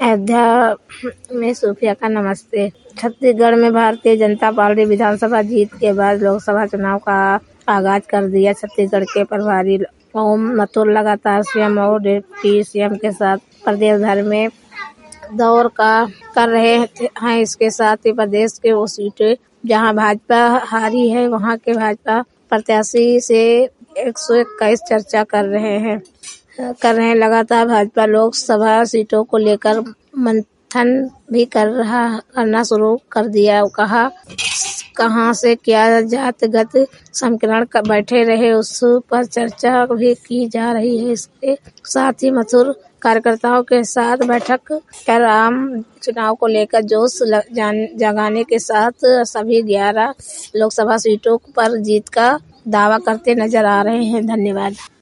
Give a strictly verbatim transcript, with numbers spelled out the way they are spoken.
अयोध्या में सूफिया का नमस्ते। छत्तीसगढ़ में भारतीय जनता पार्टी विधानसभा जीत के बाद लोकसभा चुनाव का आगाज कर दिया। छत्तीसगढ़ के प्रभारी ओम माथुर लगातार सीएम और डिप्टी सीएम के साथ प्रदेश भर में दौर का कर रहे हैं। इसके साथ ही प्रदेश के वो सीटें जहां भाजपा हारी है वहां के भाजपा प्रत्याशी से एक सौ इक्कीस चर्चा कर रहे हैं कर रहे हैं लगातार भाजपा लोकसभा सीटों को लेकर मंथन भी कर रहा करना शुरू कर दिया। कहा कहां से क्या जातिगत समीकरण बैठे रहे उस पर चर्चा भी की जा रही है। इसके साथ ही माथुर कार्यकर्ताओं के साथ बैठक कर आम चुनाव को लेकर जोश जगाने के साथ सभी ग्यारह लोकसभा सीटों पर जीत का दावा करते नजर आ रहे हैं। धन्यवाद।